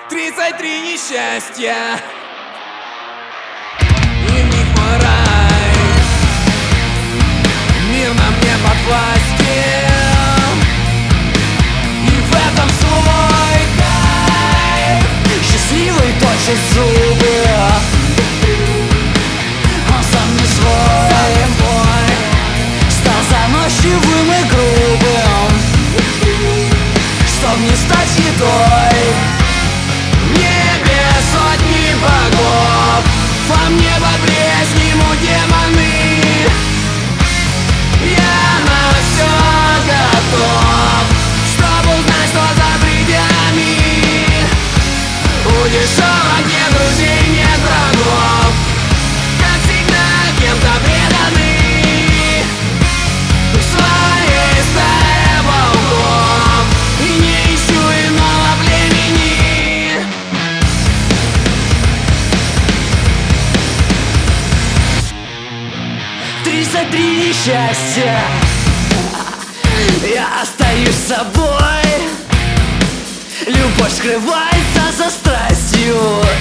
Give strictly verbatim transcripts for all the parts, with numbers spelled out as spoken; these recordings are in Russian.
Тридцать три несчастья, и в них мой рай. Мир на мне под властью, и в этом свой кайф. Счастливый точит зубы, он сам не свой, стал заносчивым и грубым, чтоб не стать едой. В небе сотни богов, во мне по-прежнему демоны. Я на все готов, чтобы узнать, что за пределами. У дешевок нет друзей, нет врагов, как всегда кем-то преданы. В своей стае волков, и не ищу иного племени. Тридцать три несчастья, я остаюсь собой. Любовь скрывается за страстью,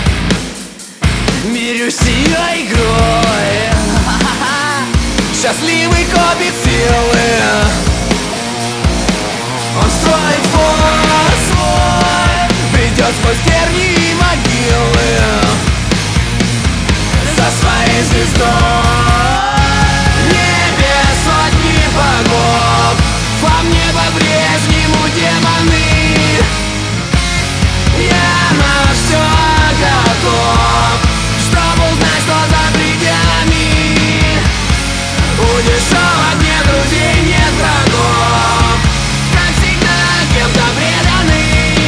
мирюсь ее игрой. Счастливый копит силы, он строит форт свой, придет сквозь тернии и могилы за своей звездой. В небе сотни богов, во мне по-прежнему демоны. Я на все готов, чтобы узнать, что за пределами. У дешевок нет друзей, нет врагов, как всегда кем-то преданы.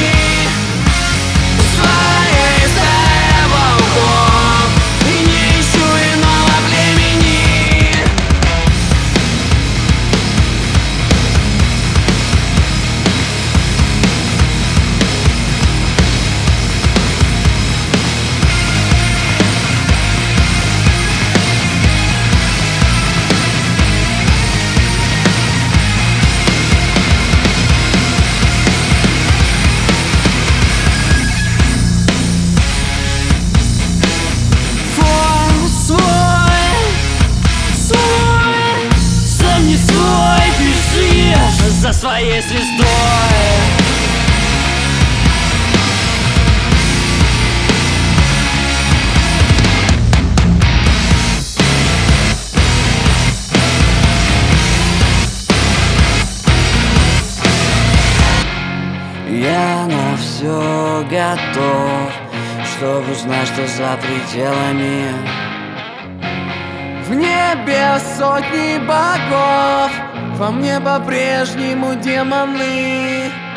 В своей стае волков, и не ищу иного племени. За своей звездой. Я на все готов, чтобы узнать, что за пределами. В небе сотни богов, во мне по-прежнему демоны.